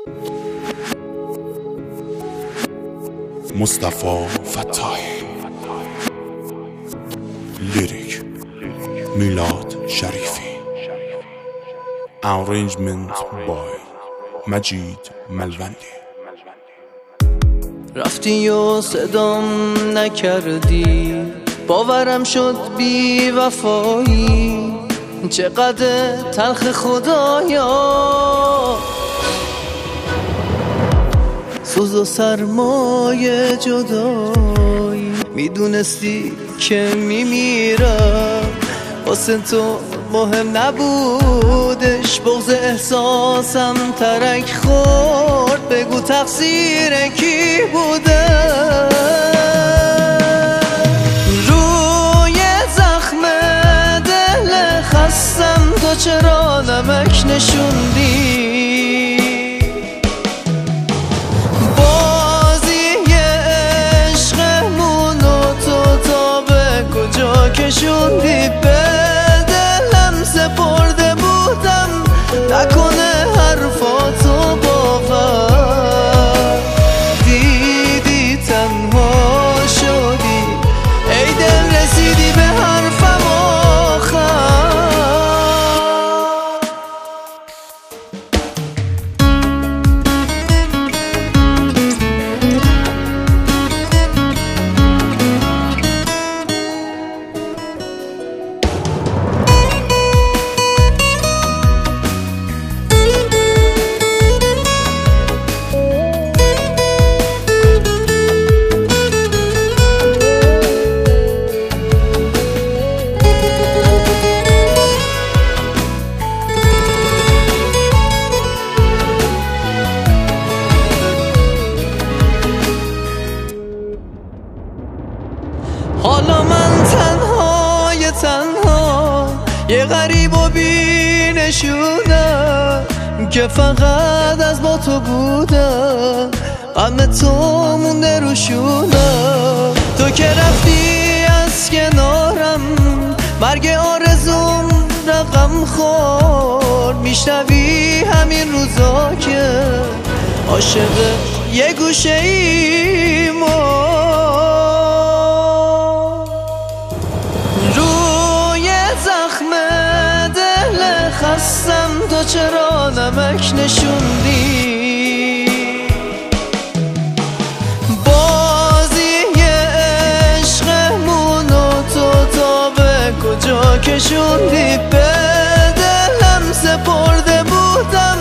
مصطفی فتاحی. لیریک میلاد شریفی. Arrangement by مجید ملوندی. رفتی و صدام نکردی، باورم شد بی وفایی. چقدر تلخ خدایا، سوز و سرمای جدایی. میدونستی که میمیرم، واسه تو مهم نبودش. بغض احساسم ترک خورد، بگو تقصیر کی بوده؟ روی زخم دل خستم تو چرا نمک نشوندی؟ بازی عشقمونو تو تا به کجا کشوندی؟ به دلم سپرده بودم، نکنه حرفاتو باور دیدی تنها شدی. ای دل رسیدی به حرفم آخر. حالا من تنها یه غریب و بی نشونم که فقط از با تو بودم. غم تو مونده رو شونم. تو که رفتی از کنارم، مرگ آرزوم رقم خورد. میشنوی همین روزا که عاشق یه گوشه ای خستم تو چرا نمک نشوندی؟ بازی عشقمونو تو تا به کجا کشوندی؟ به دلم سپرده بودم،